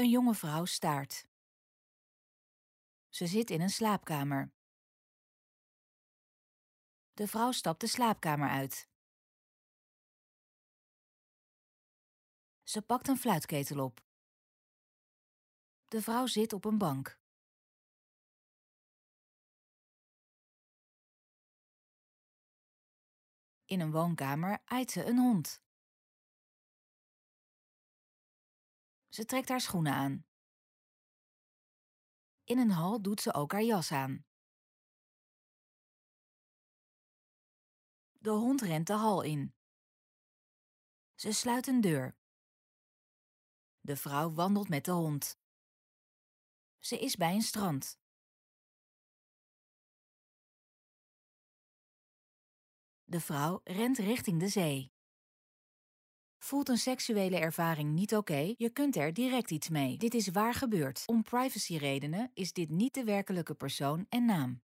Een jonge vrouw staart. Ze zit in een slaapkamer. De vrouw stapt de slaapkamer uit. Ze pakt een fluitketel op. De vrouw zit op een bank. In een woonkamer aait ze een hond. Ze trekt haar schoenen aan. In een hal doet ze ook haar jas aan. De hond rent de hal in. Ze sluit een deur. De vrouw wandelt met de hond. Ze is bij een strand. De vrouw rent richting de zee. Voelt een seksuele ervaring niet oké? Je kunt er direct iets mee. Dit is waar gebeurd. Om privacyredenen is dit niet de werkelijke persoon en naam.